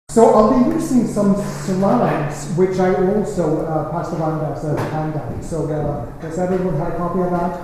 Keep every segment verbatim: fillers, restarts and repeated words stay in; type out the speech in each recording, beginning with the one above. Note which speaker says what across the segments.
Speaker 1: So I'll be using some slides, which I also uh, passed around as a handout. So uh, does everyone have a copy of that?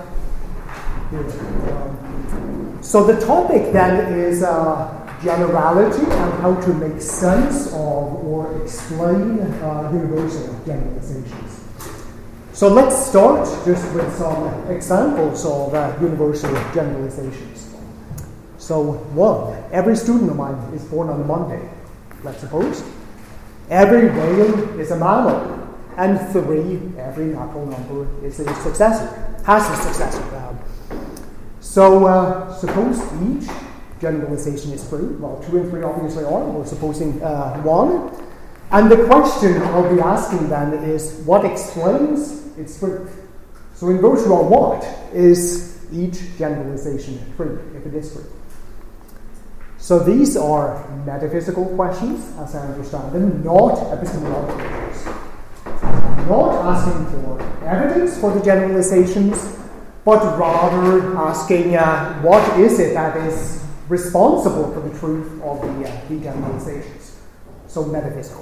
Speaker 1: Um, so the topic then is uh, generality and how to make sense of or explain uh, universal generalizations. So let's start just with some examples of uh, universal generalizations. So one, every student of mine is born on a Monday. Let's suppose. Every whale is a mammal, and three, every natural number is a successor, has a successor. Um, so uh, suppose each generalization is true. Well, two and three obviously are. We're supposing uh, one. And the question I'll be asking then is, what explains its truth? So in virtue of what is each generalization true, if it is true? So these are metaphysical questions, as I understand them, not epistemological questions. I'm not asking for evidence for the generalizations, but rather asking uh, what is it that is responsible for the truth of the, uh, the generalizations. So metaphysical.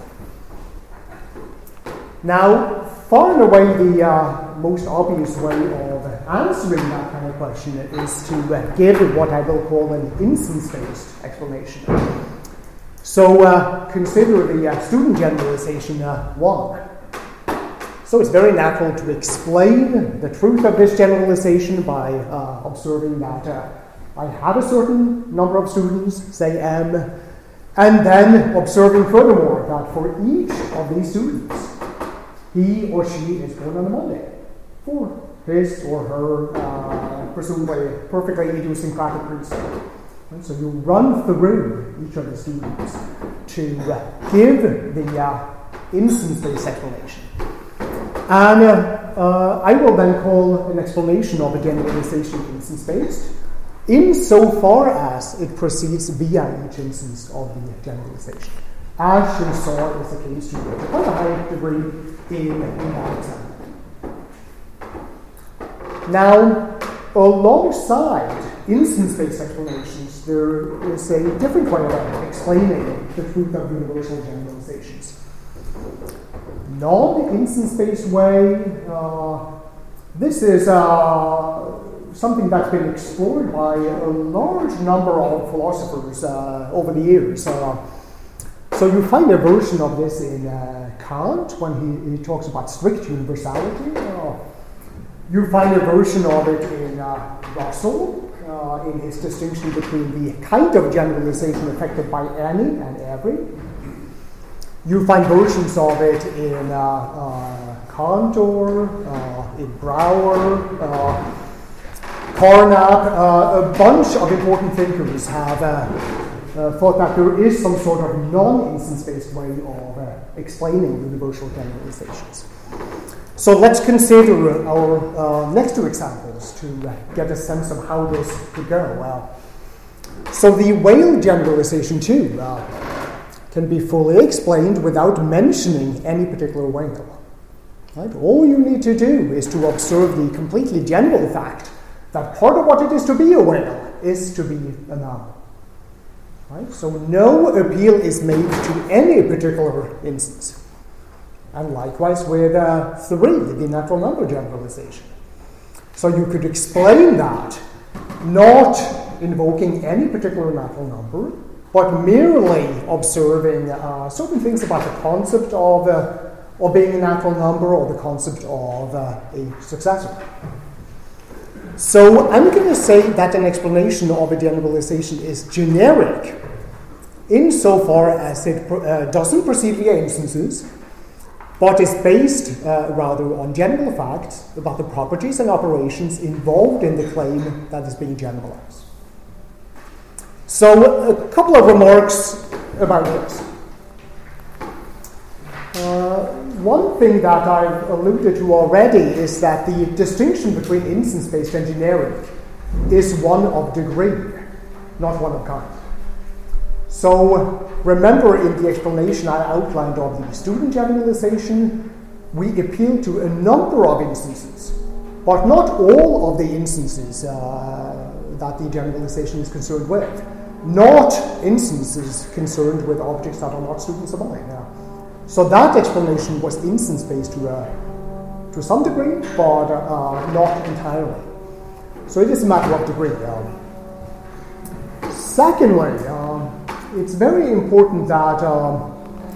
Speaker 1: Now, far and away the uh, most obvious way of answering that kind of question is to uh, give what I will call an instance-based explanation. So uh, consider the uh, student generalization uh, one. So it's very natural to explain the truth of this generalization by uh, observing that uh, I have a certain number of students, say M, and then observing furthermore that for each of these students, he or she is born on a Monday for his or her uh, presumably perfectly idiosyncratic reason. Right? So you run through each of the students to uh, give the uh, instance-based explanation. And uh, uh, I will then call an explanation of a generalization instance-based insofar as it proceeds via each instance of the generalization, as you saw is the case to quite a high degree in, in that example. Now, alongside instance-based explanations, there is a different way of explaining the truth of universal generalizations. Non-instance-based way, uh, this is uh, something that's been explored by a large number of philosophers uh, over the years. Uh, So you find a version of this in uh, Kant when he, he talks about strict universality. Uh, you find a version of it in uh, Russell uh, in his distinction between the kind of generalization affected by any and every. You find versions of it in uh, uh, Cantor, uh, in Brouwer, uh, Carnap. Uh, a bunch of important thinkers have uh, Uh, thought that there is some sort of non-instance-based way of uh, explaining universal generalizations. So let's consider our uh, next two examples to uh, get a sense of how this could go. Uh, so the whale generalization too uh, can be fully explained without mentioning any particular whale. Right? All you need to do is to observe the completely general fact that part of what it is to be a whale is to be a mammal. Right? So no appeal is made to any particular instance. And likewise with uh, three, the natural number generalization. So you could explain that not invoking any particular natural number, but merely observing uh, certain things about the concept of, uh, of being a natural number or the concept of uh, a successor. So I'm going to say that an explanation of a generalization is generic insofar as it uh, doesn't proceed via instances, but is based uh, rather on general facts about the properties and operations involved in the claim that is being generalized. So a couple of remarks about this. Uh, One thing that I've alluded to already is that the distinction between instance-based and generic is one of degree, not one of kind. So remember in the explanation I outlined of the student generalization, we appeal to a number of instances, but not all of the instances uh, that the generalization is concerned with. not instances concerned with objects that are not students of mine. Yeah. So that explanation was instance-based to, uh, to some degree, but uh, not entirely. So it is a matter of degree. Um, secondly, um, it's very important that um,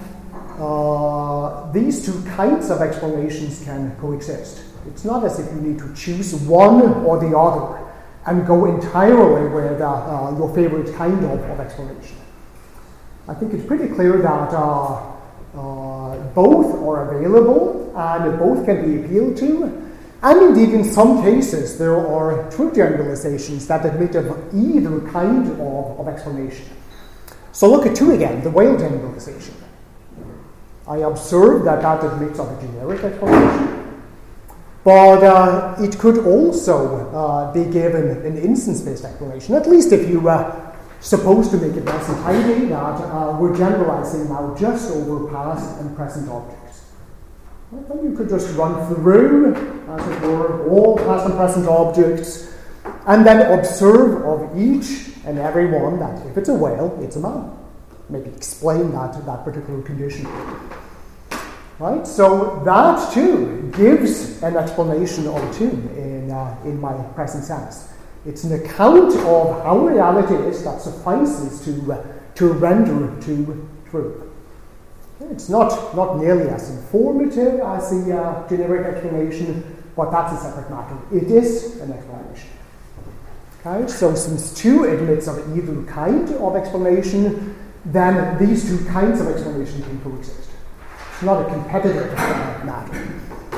Speaker 1: uh, these two kinds of explanations can coexist. It's not as if you need to choose one or the other and go entirely with uh, uh, your favorite kind of, of explanation. I think it's pretty clear that uh, uh, both are available and both can be appealed to. And indeed, in some cases, there are true generalizations that admit of either kind of, of explanation. So look at two again, the Weyl generalization. I observe that that admits of a generic explanation. But uh, it could also uh, be given an instance-based explanation, at least if you uh, suppose to make it nice and tidy that uh, we're generalizing now just over past and present objects. Well, then you could just run through, as it were, all past and present objects, and then observe of each and every one that if it's a whale, it's a man. Maybe explain that, that particular condition. Right, so that too gives an explanation or two in, uh, in my present sense. It's an account of how reality is that suffices to, uh, to render to truth. It's not, not nearly as informative as the uh, generic explanation, but that's a separate matter. It is an explanation. Okay, so since two admits of either kind of explanation, then these two kinds of explanation can coexist. It's not a competitive uh, matter.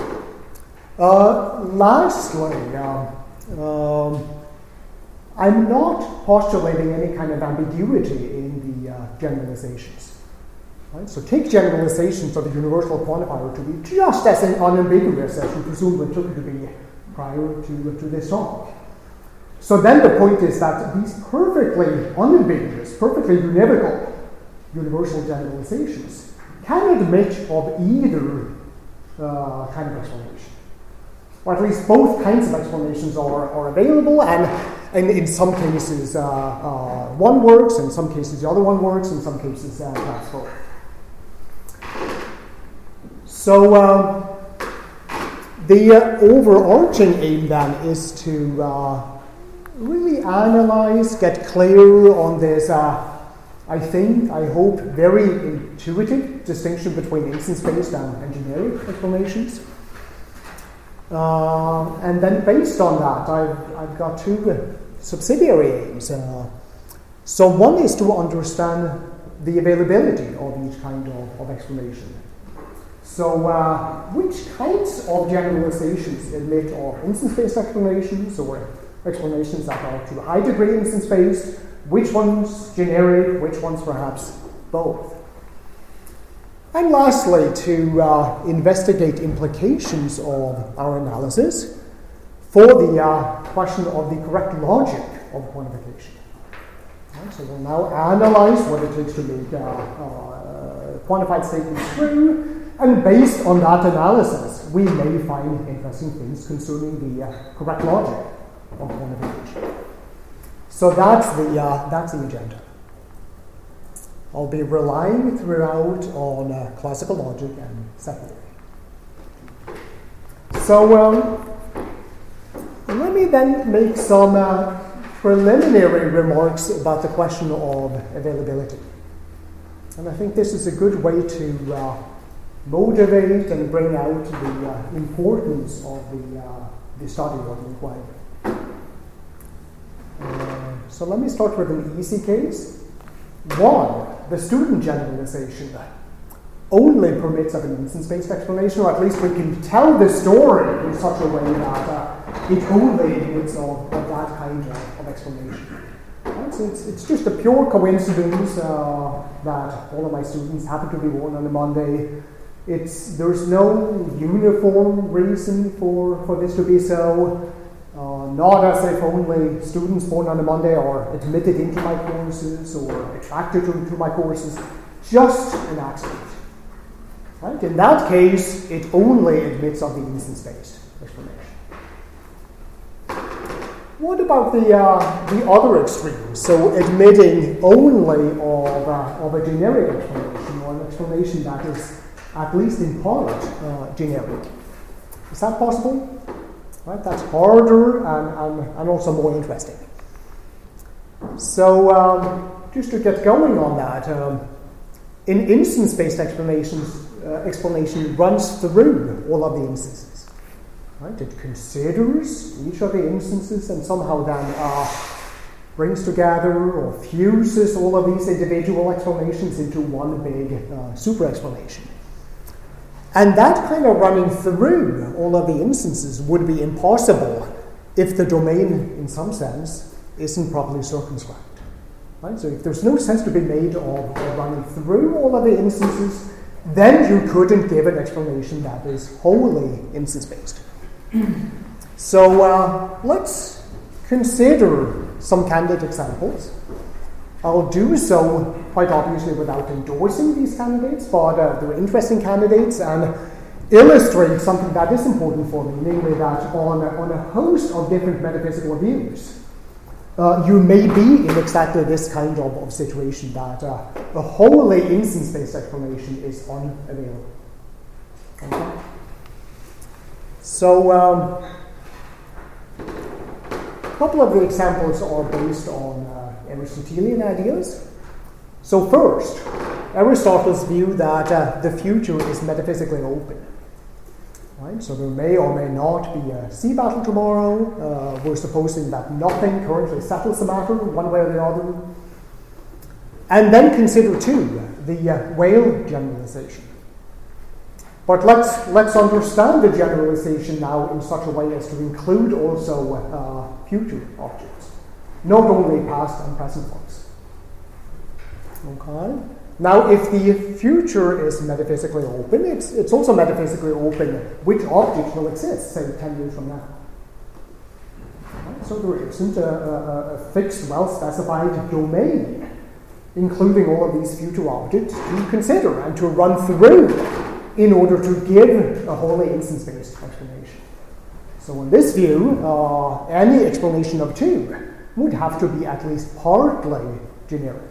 Speaker 1: Uh, lastly, um, um, I'm not postulating any kind of ambiguity in the uh, generalizations. Right? So take generalizations of the universal quantifier to be just as unambiguous as you presumably took it to be prior to, to this talk. So then the point is that these perfectly unambiguous, perfectly univocal universal generalizations can admit of either uh, kind of explanation. Or at least both kinds of explanations are, are available, and, and in some cases uh, uh, one works, in some cases the other one works, in some cases uh, perhaps both. So um, the uh, overarching aim then is to uh, really analyze, get clear on this uh, I think, I hope, very intuitive distinction between instance-based and, and generic explanations. Uh, and then based on that, I've, I've got two uh, subsidiary aims. Uh, so one is to understand the availability of each kind of, of explanation. So uh, which kinds of generalizations admit of instance-based explanations or explanations that are to a high degree instance-based? Which ones generic, which ones perhaps both? And lastly, to uh, investigate implications of our analysis for the uh, question of the correct logic of quantification. Right, so we'll now analyze what it takes to make uh, uh, quantified statements true, and based on that analysis, we may find interesting things concerning the uh, correct logic of quantification. So that's the, uh, that's the agenda. I'll be relying throughout on uh, classical logic and set theory. So um, let me then make some uh, preliminary remarks about the question of availability. And I think this is a good way to uh, motivate and bring out the uh, importance of the, uh, the study of the inquiry. Uh, so let me start with an easy case. One, the student generalization only permits of an instance-based explanation, or at least we can tell the story in such a way that uh, it only admits of, of that kind of, of explanation. Right? So it's, it's just a pure coincidence uh, that all of my students happen to be born on a Monday. It's, there's no uniform reason for, for this to be so. Uh, not as if only students born on a Monday are admitted into my courses or attracted to, to my courses. Just an accident. Right? In that case, it only admits of the instance-based explanation. what about the, uh, the other extreme? So admitting only of, uh, of a generic explanation, or an explanation that is at least in part uh, generic. Is that possible? Right, that's harder and, and, and also more interesting. So um, just to get going on that, um, an instance-based explanations uh, explanation runs through all of the instances. Right? It considers each of the instances and somehow then uh, brings together or fuses all of these individual explanations into one big uh, super explanation. And that kind of running through all of the instances would be impossible if the domain, in some sense, isn't properly circumscribed. Right? So if there's no sense to be made of, of running through all of the instances, then you couldn't give an explanation that is wholly instance-based. So uh, let's consider some candidate examples. I'll do so quite obviously without endorsing these candidates, but uh, they're interesting candidates and illustrate something that is important for me, namely that on a, on a host of different metaphysical views, uh, you may be in exactly this kind of, of situation that uh, a wholly instance-based explanation is unavailable. Okay? So, um, a couple of the examples are based on uh, Aristotelian ideas. So first, Aristotle's view that uh, the future is metaphysically open. Right? So there may or may not be a sea battle tomorrow. Uh, we're supposing that nothing currently settles the matter one way or the other. And then consider too the uh, whale generalization. But let's let's understand the generalization now in such a way as to include also uh, future objects, not only past and present ones. Okay. Now, if the future is metaphysically open, it's it's also metaphysically open which object will exist, say, ten years from now. Right? So there isn't a, a, a fixed, well-specified domain, including all of these future objects, to consider and to run through in order to give a wholly instance-based explanation. So in this view, uh, any explanation of two would have to be at least partly generic.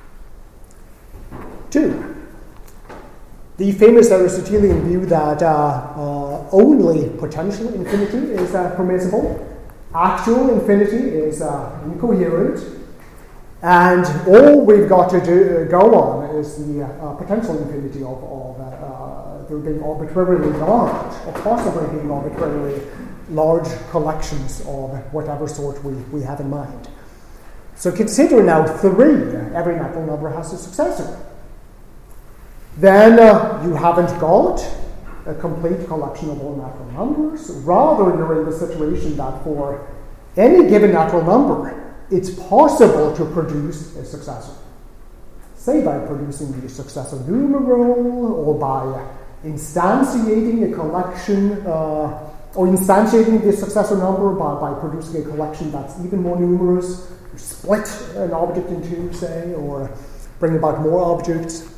Speaker 1: Two, the famous Aristotelian view that uh, uh, only potential infinity is uh, permissible, actual infinity is uh, incoherent, and all we've got to do, uh, go on is the uh, potential infinity of, of uh, uh, there being arbitrarily large, or possibly being arbitrarily large collections of whatever sort we, we have in mind. So consider now three, every natural number has a successor. Then uh, you haven't got a complete collection of all natural numbers. Rather, you're in the situation that for any given natural number, it's possible to produce a successor. Say by producing the successor numeral, or by instantiating a collection, uh, or instantiating the successor number by, by producing a collection that's even more numerous, or split an object in two, say, or bring about more objects.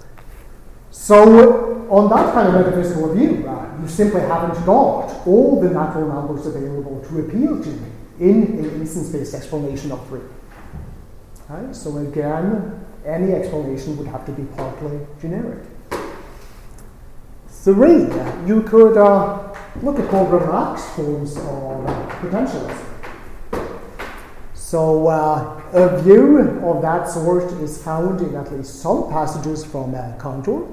Speaker 1: So, on that kind of metaphysical view, uh, you simply haven't got all the natural numbers available to appeal to in an instance-based explanation of three. Right? So again, any explanation would have to be partly generic. Three, you could uh, look at more relaxed forms of uh, potentialism. So uh, a view of that sort is found in at least some passages from uh, Cantor.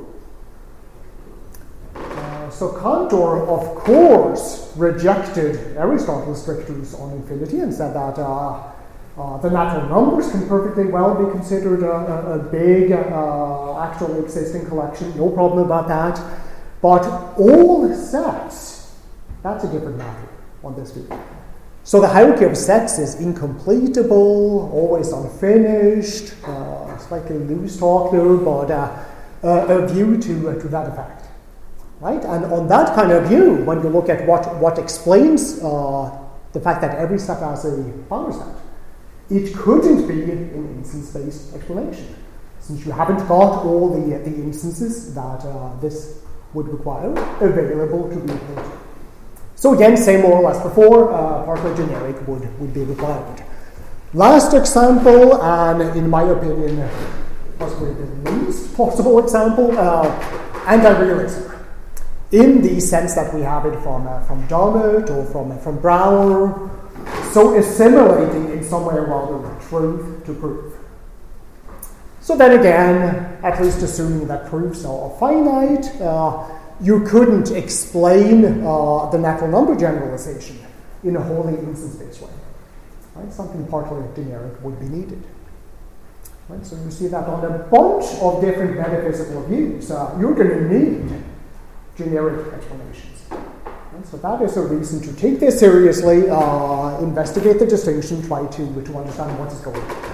Speaker 1: Uh, so Cantor, of course, rejected Aristotle's strictures on infinity and said that uh, uh, the natural numbers can perfectly well be considered a, a, a big, uh, actually existing collection, no problem about that. But all sets, that's a different matter on this view. So the hierarchy of sets is incompletable, always unfinished, uh, slightly loose talk there, but uh, uh, a view to, uh, to that effect. Right? And on that kind of view, when you look at what, what explains uh, the fact that every set has a boundary set, it couldn't be an instance-based explanation, since you haven't got all the, the instances that uh, this would require available to be applied. So again, same more or less before, uh, partially generic would, would be required. Last example, and in my opinion, possibly the least possible example, uh, anti-realism. In the sense that we have it from uh, from Dummett or from uh, from Brouwer, so assimilating in some way or other truth to proof. So then again, at least assuming that proofs are finite, uh, you couldn't explain uh, the natural number generalization in a wholly instance-based way. Right? Something partly generic would be needed. Right? So you see that on a bunch of different metaphysical views, uh, you're going to need generic explanations. Right? So that is a reason to take this seriously, uh, investigate the distinction, try to, to understand what is going on.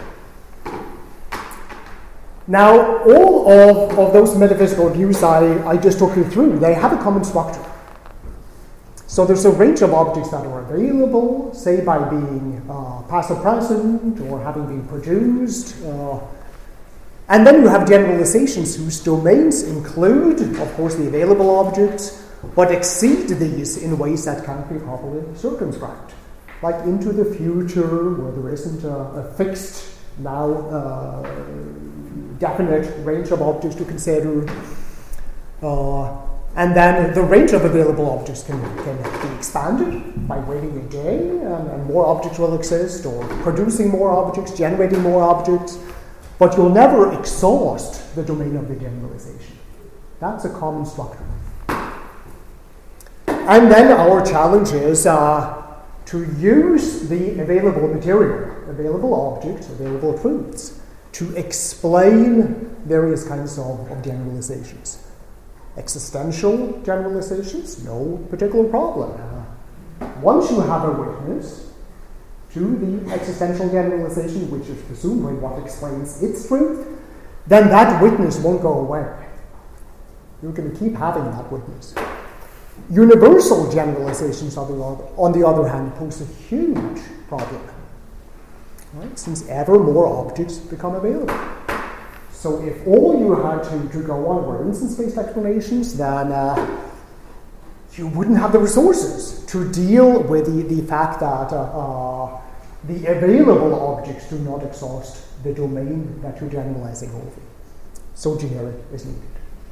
Speaker 1: Now, all of, of those metaphysical views I, I just took you through, they have a common structure. So there's a range of objects that are available, say by being uh, passive present or having been produced. Uh, and then you have generalizations whose domains include, of course, the available objects, but exceed these in ways that can't be properly circumscribed. Like into the future, where there isn't a, a fixed, now uh, definite range of objects to consider. Uh, And then the range of available objects can, can be expanded by waiting a day, and, and more objects will exist, or producing more objects, generating more objects, but you'll never exhaust the domain of the generalization. That's a common structure. And then our challenge is uh, to use the available material, available objects, available truths, to explain various kinds of, of generalizations. Existential generalizations, no particular problem. Uh, once you have a witness to the existential generalization, which is presumably what explains its truth, then that witness won't go away. You're going to keep having that witness. Universal generalizations, on the other, on the other hand, pose a huge problem, right? Since ever more objects become available. So if all you had to, to go on were instance-based explanations, then uh, you wouldn't have the resources to deal with the, the fact that uh, uh, the available objects do not exhaust the domain that you're generalizing over. So generic is needed.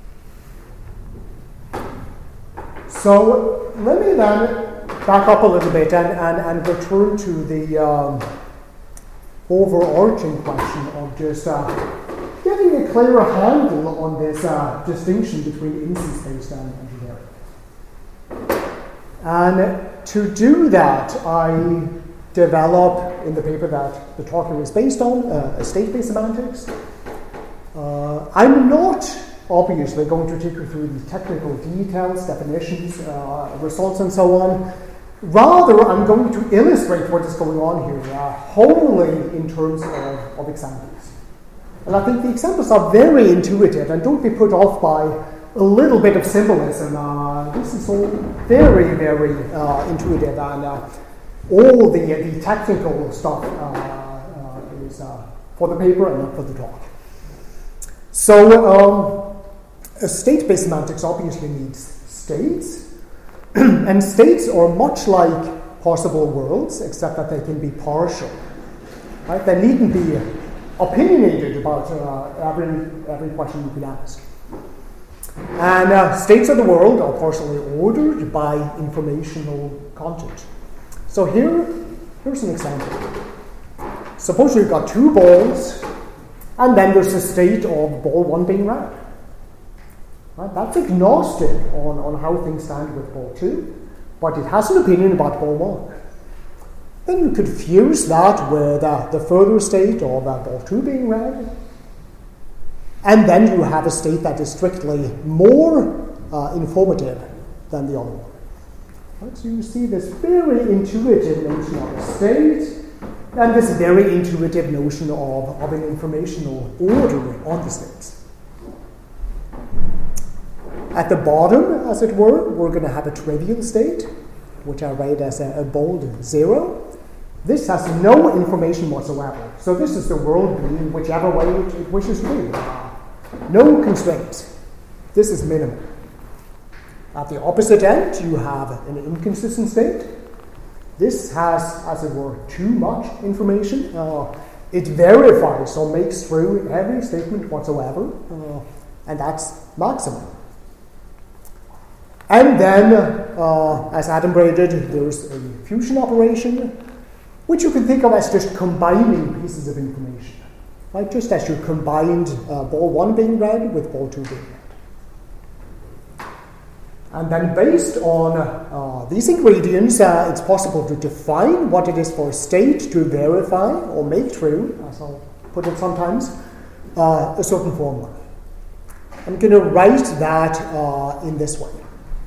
Speaker 1: So let me then back up a little bit and, and, and return to the um, overarching question of just uh, getting a clearer handle on this uh, distinction between instance-based and, and generic. And to do that, I develop in the paper that the talk here is based on, uh, state-based semantics. Uh, I'm not obviously going to take you through the technical details, definitions, uh, results, and so on. Rather, I'm going to illustrate what is going on here, uh, wholly in terms of, of examples. And I think the examples are very intuitive, and don't be put off by a little bit of symbolism. Uh, this is all very, very uh, intuitive, and uh, all the, the technical stuff uh, uh, is uh, for the paper and not for the talk. So, um, a state-based semantics obviously needs states, and states are much like possible worlds, except that they can be partial. Right? They needn't be opinionated about uh, every, every question you could ask. And uh, states of the world are partially ordered by informational content. So here, here's an example. Suppose you've got two balls, and then there's a state of ball one being red. Right? That's agnostic on, on how things stand with ball two, but it has an opinion about ball one. Then you could fuse that with uh, the further state of uh, ball two being red. And then you have a state that is strictly more uh, informative than the other one. Right? So you see this very intuitive notion of a state, and this very intuitive notion of, of an informational order on the states. At the bottom, as it were, we're going to have a trivial state, which I write as a, a bold zero. This has no information whatsoever. So this is the world being whichever way it, it wishes to be. No constraints. This is minimal. At the opposite end, you have an inconsistent state. This has, as it were, too much information. Uh, it verifies or makes true every statement whatsoever, uh, and that's maximum. And then, uh, as Adambre did, there's a fusion operation, which you can think of as just combining pieces of information. Right? Just as you combined uh, ball one being red with ball two being red. And then based on uh, these ingredients, uh, it's possible to define what it is for a state to verify or make true, as I'll put it sometimes, uh, a certain formula. I'm going to write that uh, in this way.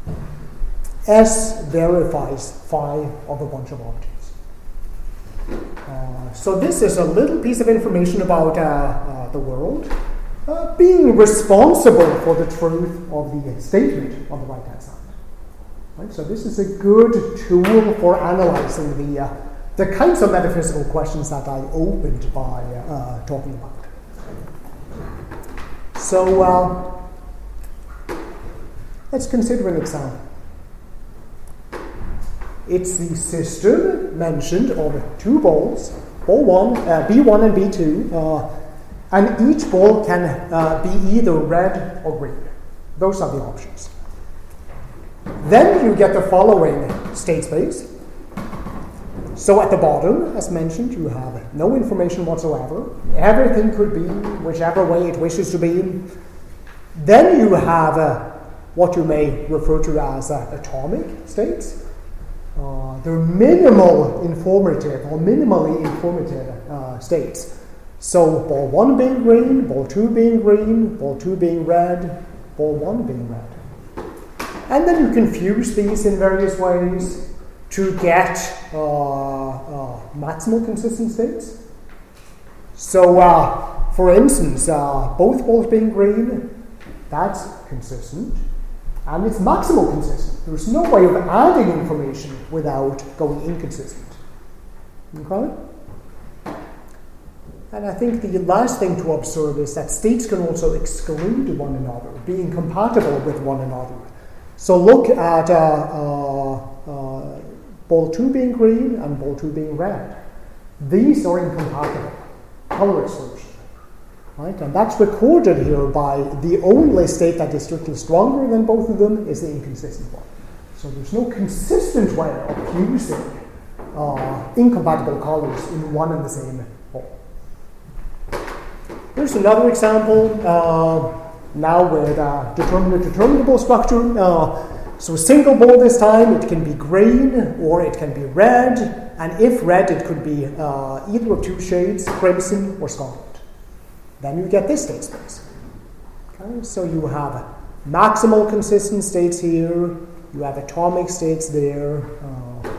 Speaker 1: S verifies phi of a bunch of objects. Uh, so this is a little piece of information about uh, uh, the world uh, being responsible for the truth of the statement on the right-hand side. Right? So this is a good tool for analyzing the, uh, the kinds of metaphysical questions that I opened by uh, talking about. So uh, let's consider an example. It's the system mentioned of two balls, ball one, uh, B one and B two, uh, and each ball can uh, be either red or green. Those are the options. Then you get the following state space. So at the bottom, as mentioned, you have no information whatsoever. Everything could be whichever way it wishes to be. Then you have uh, what you may refer to as uh, atomic states. Uh, they're minimal informative or minimally informative uh, states. So ball one being green, ball two being green, ball two being red, ball one being red. And then you can fuse these in various ways to get uh, uh, maximal consistent states. So uh, for instance, uh, both balls being green, that's consistent. And it's maximal consistent. There's no way of adding information without going inconsistent. Okay? And I think the last thing to observe is that states can also exclude one another, be incompatible with one another. So look at uh, uh, uh, ball two being green and ball two being red. These are incompatible. Color exclusion. Right? And that's recorded here by the only state that is strictly stronger than both of them is the inconsistent one. So there's no consistent way of fusing uh, incompatible colors in one and the same ball. Here's another example, uh, now with uh, determinate determinable structure. Uh, so a single ball this time, it can be green or it can be red, and if red, it could be uh, either of two shades, crimson or scarlet. Then you get this state space. Okay? So you have maximal consistent states here, you have atomic states there. Uh,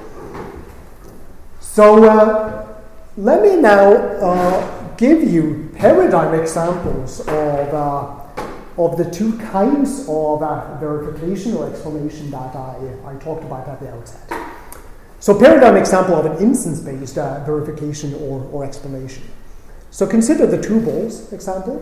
Speaker 1: so uh, let me now uh, give you paradigm examples of, uh, of the two kinds of uh, verification or explanation that I, I talked about at the outset. So paradigm example of an instance-based uh, verification or, or explanation. So consider the two balls example.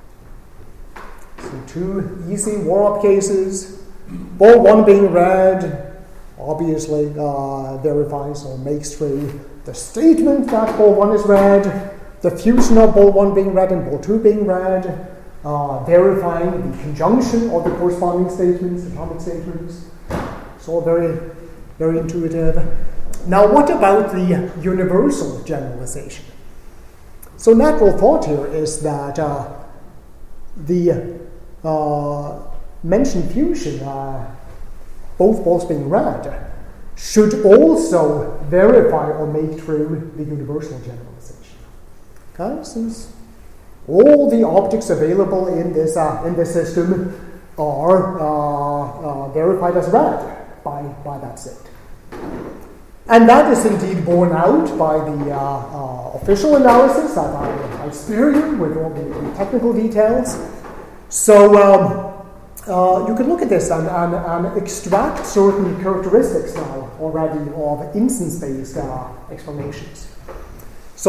Speaker 1: So two easy warm-up cases. Ball one being red, obviously uh, verifies or makes true the statement that ball one is red, the fusion of ball one being red and ball two being red, uh, verifying the conjunction of the corresponding statements, atomic statements. It's all very, very intuitive. Now what about the universal generalization? So natural thought here is that uh, the uh, mentioned fusion, uh, both balls being red, should also verify or make true the universal generalization. Okay, since all the objects available in this uh, in this system are uh, uh, verified as red by by that state. And that is indeed borne out by the uh, uh, official analysis that I, I spare you with all the, the technical details. So um, uh, you can look at this and, and, and extract certain characteristics now already of instance-based uh, explanations. So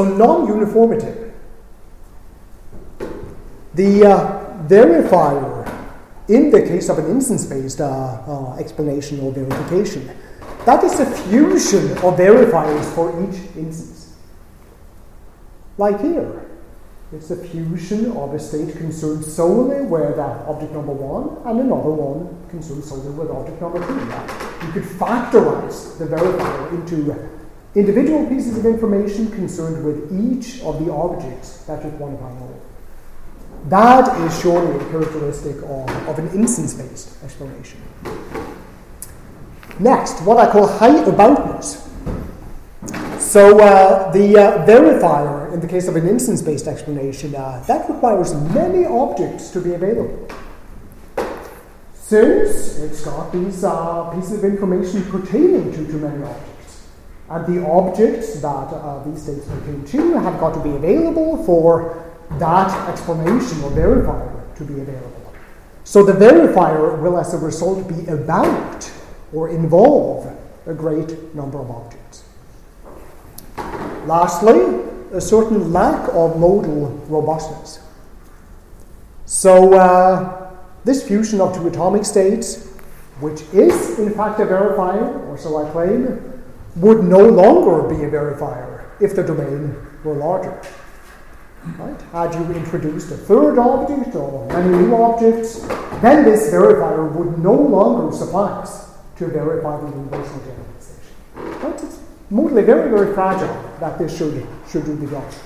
Speaker 1: non-uniformity. The uh, verifier in the case of an instance-based uh, uh, explanation or verification, that is a fusion of verifiers for each instance. Like here, it's a fusion of a state concerned solely with uh, object number one and another one concerned solely with object number two. You could factorize the verifier into individual pieces of information concerned with each of the objects that you're quantifying over. That is surely a characteristic of, of an instance-based explanation. Next, what I call high aboutness. So uh, the uh, verifier, in the case of an instance-based explanation, uh, that requires many objects to be available. Since it's got these uh, pieces of information pertaining to too many objects, and the objects that uh, these states pertain to have got to be available for that explanation or verifier to be available. So the verifier will, as a result, be about or involve a great number of objects. Lastly, a certain lack of modal robustness. So uh, this fusion of two atomic states, which is in fact a verifier, or so I claim, would no longer be a verifier if the domain were larger. Right? Had you introduced a third object or many new objects, then this verifier would no longer suffice to verify the universal generalization. Right? It's modally very, very fragile that this should, should do the job.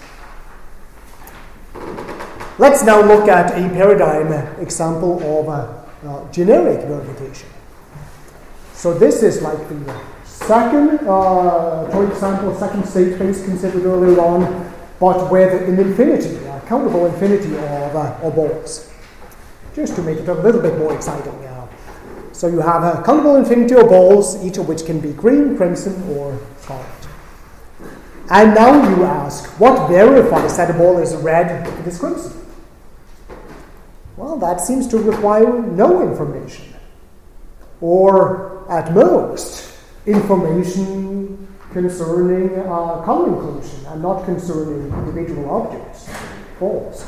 Speaker 1: Let's now look at a paradigm example of a, a generic verification. So this is like the second uh, toy example, second state space considered earlier on, but with an infinity, a countable infinity of, uh, of balls, just to make it a little bit more exciting. Uh, so you have a countable infinity of balls, each of which can be green, crimson, or scarlet. And now you ask, what verifies that a ball is red if it is crimson? Well, that seems to require no information, or at most, information concerning uh, color inclusion and not concerning individual objects, balls.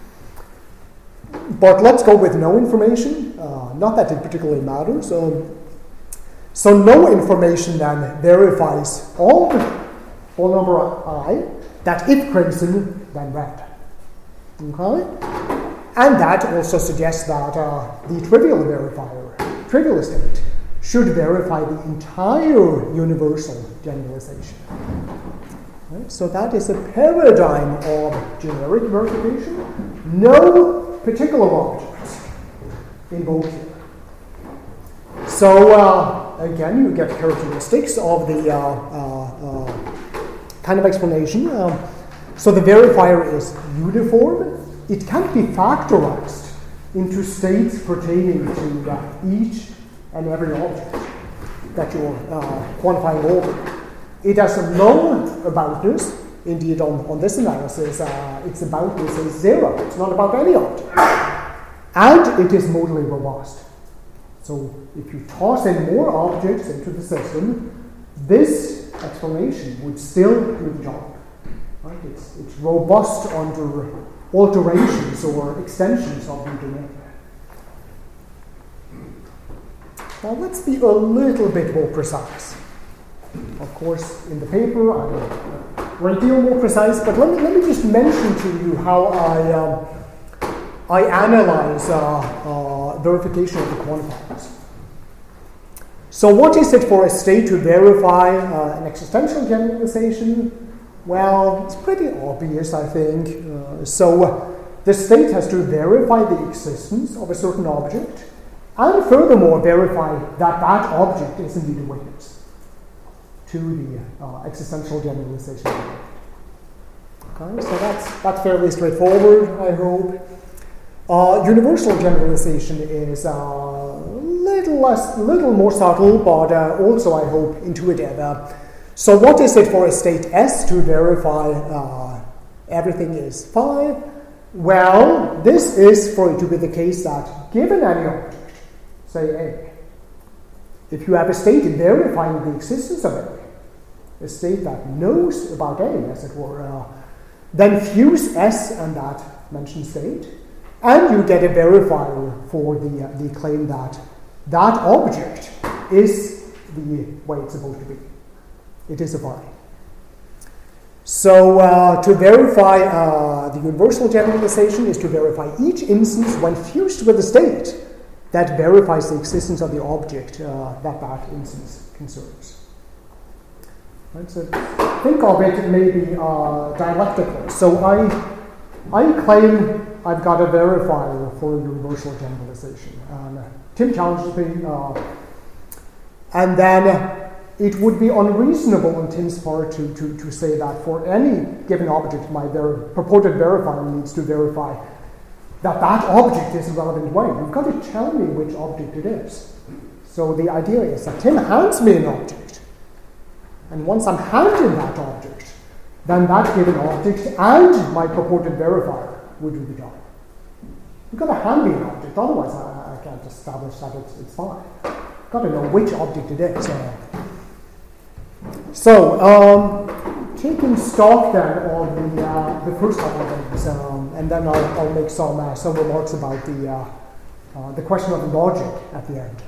Speaker 1: But let's go with no information, uh, not that it particularly matters. Um, so no information then verifies all ball number I, that if crimson, then red. Okay? And that also suggests that uh, the trivial verifier, trivial state, should verify the entire universal generalization. Right? So that is a paradigm of generic verification. No particular objects involved here. So uh, again, you get characteristics of the uh, uh, uh, kind of explanation. Um, so the verifier is uniform. It can't be factorized into states pertaining to uh, each and every object that you're uh, quantifying over. It has a low aboutness. Indeed, on, on this analysis, uh, its aboutness is zero. It's not about any object. And it is modally robust. So if you toss in more objects into the system, this explanation would still do the job. Right? It's, it's robust under alterations or extensions of the domain. Now let's be a little bit more precise. Of course, in the paper, I'm a great deal more precise, but let me, let me just mention to you how I, um, I analyze uh, uh, verification of the quantifiers. So what is it for a state to verify uh, an existential generalization? Well, it's pretty obvious, I think. Uh, so uh, the state has to verify the existence of a certain object, and furthermore verify that that object is indeed a witness to the uh, existential generalization. Okay, so that's that's fairly straightforward, I hope. Uh, universal generalization is a uh, little less, little more subtle, but uh, also, I hope, intuitive. Uh, so, what is it for a state S to verify uh, everything is phi? Well, this is for it to be the case that given any object, say A, if you have a state verifying the existence of A, a state that knows about A, as it were, uh, then fuse S and that mentioned state And you get a verifier for the, uh, the claim that that object is the way it's supposed to be. It is a vi. So uh, to verify uh, the universal generalization is to verify each instance when fused with a state that verifies the existence of the object uh, that that instance concerns. Right, so think of it maybe uh, dialectically. So I, I claim I've got a verifier for a universal generalization. And uh, Tim challenges me, uh, and then uh, it would be unreasonable on Tim's part to, to, to say that for any given object, my ver- purported verifier needs to verify that that object is a relevant way. You've got to tell me which object it is. So the idea is that Tim hands me an object, and once I'm handed that object, then that given object and my purported verifier would do the job. You've got to hand me an object, otherwise I, I can't establish that it's, it's fine. You've got to know which object it is. Uh, so, um, taking stock then of the, uh, the first couple of things, um, and then I'll, I'll make some, uh, some remarks about the, uh, uh, the question of logic at the end.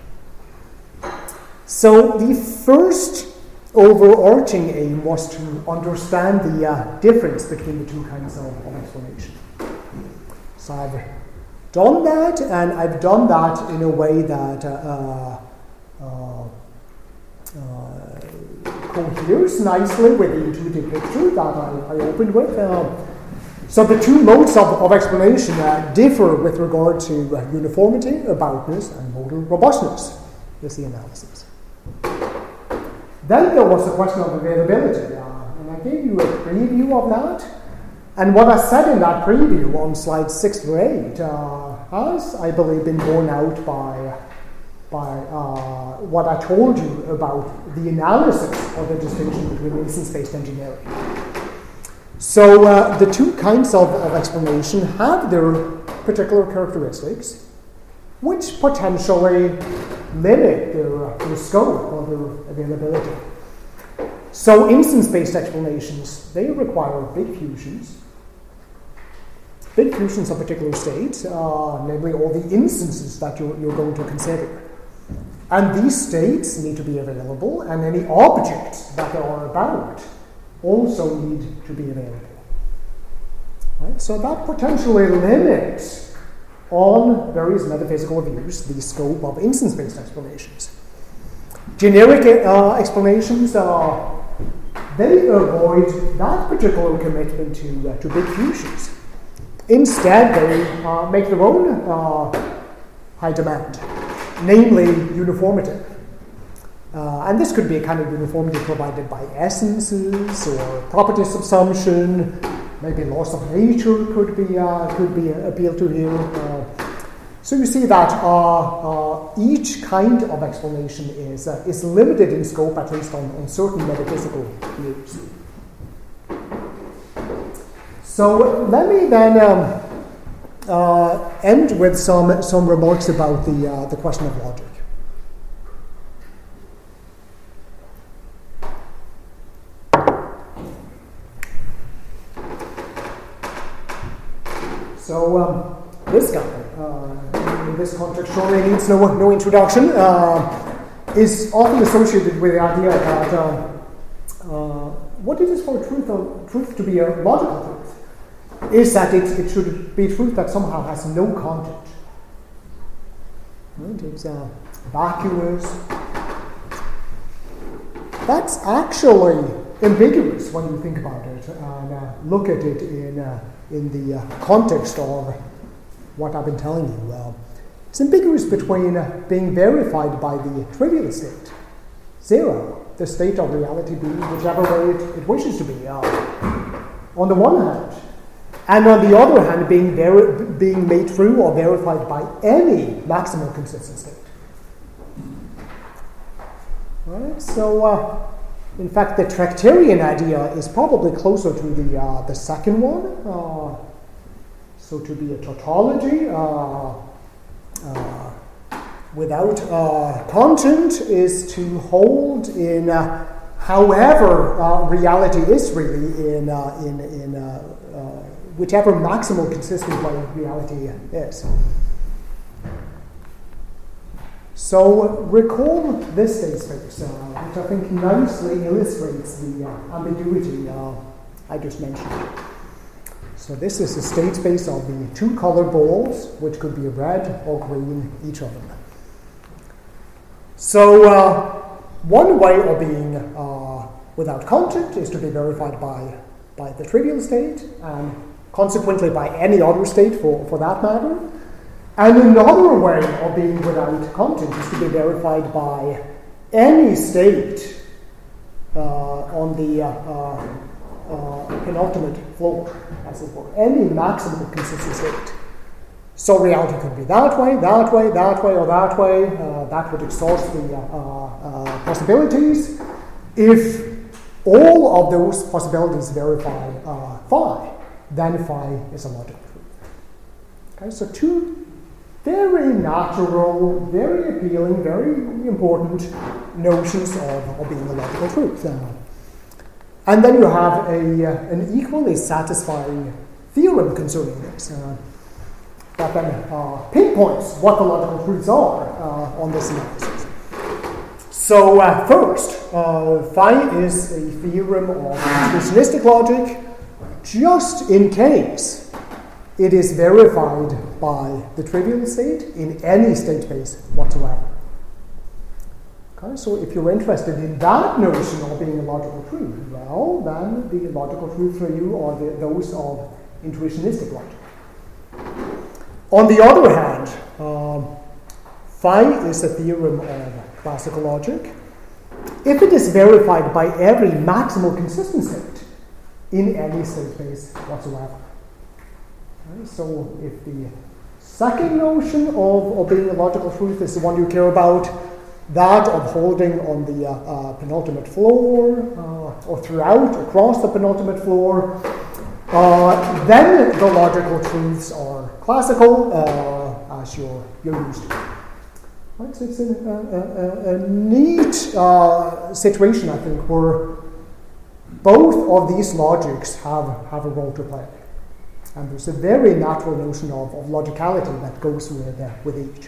Speaker 1: So the first overarching aim was to understand the uh, difference between the two kinds of, of explanation. So I've done that, and I've done that in a way that uh, uh, uh, coheres nicely with the intuitive picture that I, I opened with. Uh, so the two modes of, of explanation uh, differ with regard to uh, uniformity, aboutness, and modal robustness, is the analysis. Then there was the question of availability, uh, and I gave you a preview of that. And what I said in that preview on slides six to eight uh, has, I believe, been borne out by, by uh, what I told you about the analysis of the distinction between instance-based engineering. So uh, the two kinds of, of explanation have their particular characteristics, which potentially limit their, uh, their scope or their availability. So instance-based explanations, they require big fusions. Big fusions of particular states, uh, namely all the instances that you're, you're going to consider. And these states need to be available, and any objects that they are about also need to be available. Right? So that potentially limits, on various metaphysical views, the scope of instance-based explanations. Generic uh, explanations, uh, they avoid that particular commitment to, uh, to big fusions. Instead, they uh, make their own uh, high demand, namely uniformity. Uh, and this could be a kind of uniformity provided by essences or property subsumption. Maybe laws of nature could be uh, could be appealed to here. Uh, so you see that uh, uh, each kind of explanation is uh, is limited in scope, at least on, on certain metaphysical views. So let me then um, uh, end with some some remarks about the uh, the question of logic. So um, this guy, uh, in this context, surely needs no no introduction. Uh, is often associated with the idea that uh, uh, what it is for truth or truth to be a logical truth is that it, it should be truth that somehow has no content. Right? It's uh, vacuous. That's actually ambiguous when you think about it and uh, look at it in uh, in the uh, context of what I've been telling you. Uh, it's ambiguous between uh, being verified by the trivial state, zero, the state of reality being whichever way it, it wishes to be, uh, on the one hand, and on the other hand, being veri- being made true or verified by any maximal consistent state. Right? So, uh, in fact, the Tractarian idea is probably closer to the uh, the second one. Uh, so, to be a tautology uh, uh, without uh, content is to hold in uh, however uh, reality is really in uh, in in uh, uh, whichever maximal consistent way reality is. So recall this state space, uh, which I think nicely illustrates the uh, ambiguity uh, I just mentioned. So this is the state space of the two colored balls, which could be red or green, each of them. So uh, one way of being uh, without content is to be verified by, by the trivial state, and consequently by any other state for, for that matter. And another way of being without content is to be verified by any state uh, on the uh, uh, uh, penultimate floor, as it were, any maximal consistent state. So reality could be that way, that way, that way, or that way. Uh, that would exhaust the uh, uh, possibilities. If all of those possibilities verify uh, phi, then phi is a logical truth. Okay, so two very natural, very appealing, very important notions of, of being a logical truth. Uh, and then you have a, uh, an equally satisfying theorem concerning this uh, that then uh, pinpoints what the logical truths are uh, on this analysis. So uh, first, uh, phi is a theorem of intuitionistic logic just in case it is verified by the trivial state in any state space whatsoever. Okay, so if you're interested in that notion of being a logical truth, well, then the logical truths for you are the, those of intuitionistic logic. On the other hand, um, phi is a theorem of classical logic if it is verified by every maximal consistent state in any state space whatsoever. Okay, so if the second notion of, of being a logical truth is the one you care about, that of holding on the uh, uh, penultimate floor uh, or throughout, across the penultimate floor, uh, then the logical truths are classical uh, as you're, you're used to. Right, so it's a, a, a, a neat uh, situation, I think, where both of these logics have, have a role to play. And there's a very natural notion of, of logicality that goes with, uh, with each.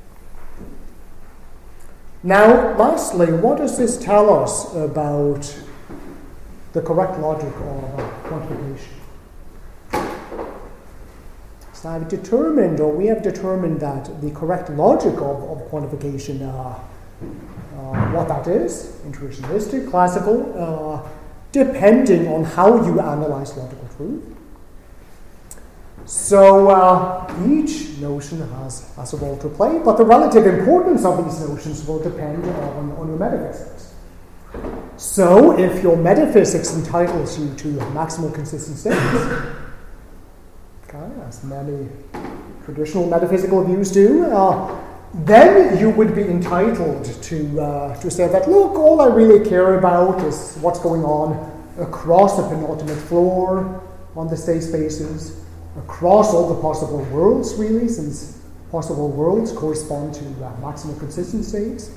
Speaker 1: Now, lastly, what does this tell us about the correct logic of uh, quantification? So I've determined, or we have determined, that the correct logic of, of quantification, uh, uh, what that is, intuitionistic, classical, uh, depending on how you analyze logical truth. So uh, each notion has, has a role to play, but the relative importance of these notions will depend on, on your metaphysics. So if your metaphysics entitles you to maximal consistent states, okay, as many traditional metaphysical views do, uh, then you would be entitled to, uh, to say that, look, all I really care about is what's going on across the penultimate floor on the state spaces, across all the possible worlds, really, since possible worlds correspond to uh, maximal consistent states.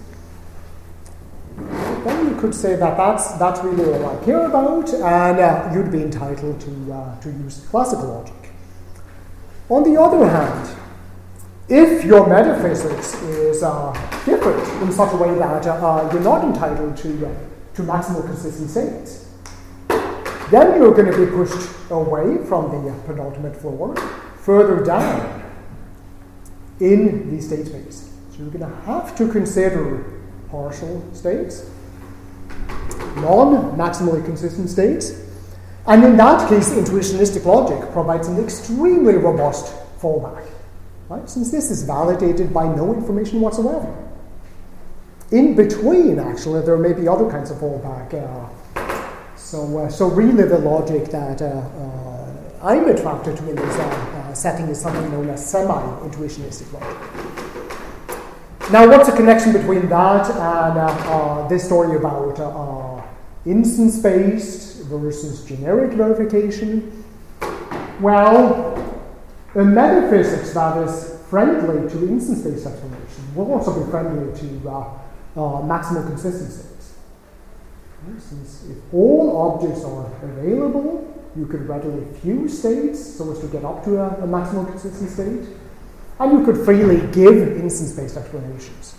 Speaker 1: Then you could say that that's, that's really all I care about, and uh, you'd be entitled to, uh, to use classical logic. On the other hand, if your metaphysics is uh, different in such a way that uh, you're not entitled to, uh, to maximal consistent states, then you're going to be pushed away from the penultimate floor, further down in the state space. So you're going to have to consider partial states, non-maximally consistent states, and in that case, intuitionistic logic provides an extremely robust fallback, right? Since this is validated by no information whatsoever. In between, actually, there may be other kinds of fallback. Uh, So, uh, so really the logic that uh, uh, I'm attracted to in this uh, uh, setting is something known as semi-intuitionistic logic. Now, what's the connection between that and uh, uh, this story about uh, uh, instance-based versus generic verification? Well, a metaphysics that is friendly to instance-based explanation will also be friendly to uh, uh, maximal consistency. Since if all objects are available You could readily fuse states so as to get up to a, a maximal consistent state. And you could freely give instance-based explanations.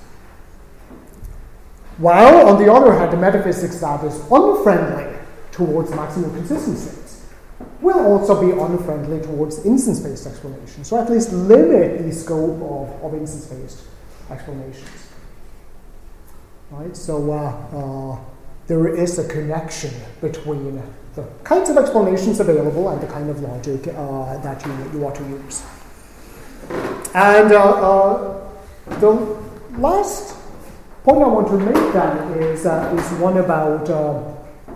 Speaker 1: While, on the other hand, the metaphysics that is unfriendly towards maximal consistent states will also be unfriendly towards instance-based explanations, or at least limit the scope of, of instance-based explanations. Right? So uh, uh, there is a connection between the kinds of explanations available and the kind of logic uh, that you, you ought to use. And uh, uh, the last point I want to make then is, uh, is one about uh,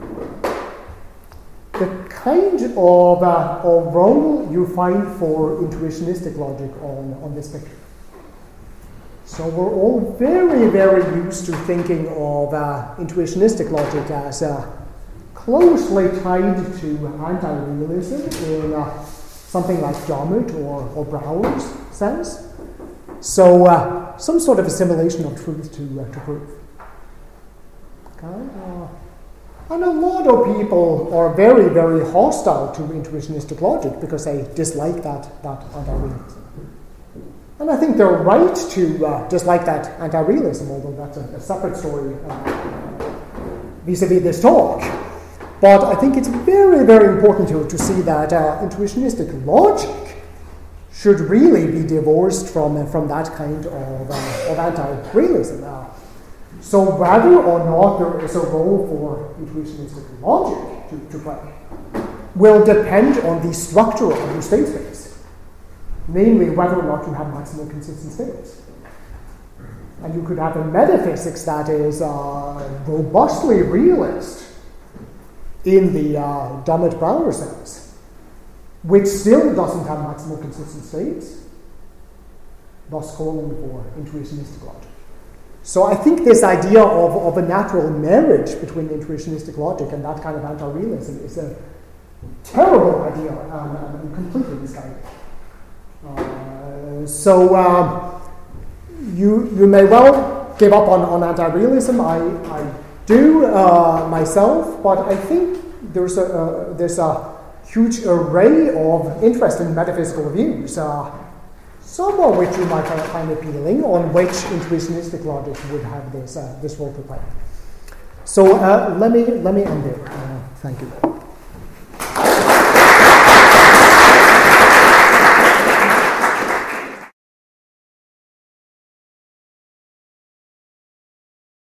Speaker 1: the kind of, uh, of role you find for intuitionistic logic on, on this picture. So we're all very, very used to thinking of uh, intuitionistic logic as uh, closely tied to anti-realism in uh, something like Dummett or, or Brouwer's sense. So uh, some sort of assimilation of truth to, uh, to proof. Okay? Uh, and a lot of people are very, very hostile to intuitionistic logic because they dislike that, that anti-realism. And I think they're right to uh, dislike that anti-realism, although that's a, a separate story uh, vis-a-vis this talk. But I think it's very, very important to, to see that uh, intuitionistic logic should really be divorced from, uh, from that kind of, uh, of anti-realism. Uh, so whether or not there is a role for intuitionistic logic to, to play will depend on the structure of your state space, namely whether or not you have maximal consistent states. And you could have a metaphysics that is uh, robustly realist in the uh, Dummett-Brouwer sense, which still doesn't have maximal consistent states, thus calling for intuitionistic logic. So I think this idea of, of a natural marriage between intuitionistic logic and that kind of anti-realism is a terrible idea um, and completely misguided. Uh, so um, you you may well give up on, on anti-realism. I, I do uh, myself, but I think there's a uh, there's a huge array of interesting metaphysical views, uh, some of which you might find appealing, on which intuitionistic logic would have this uh, this role to play. So uh, let me let me end there. Uh, thank you.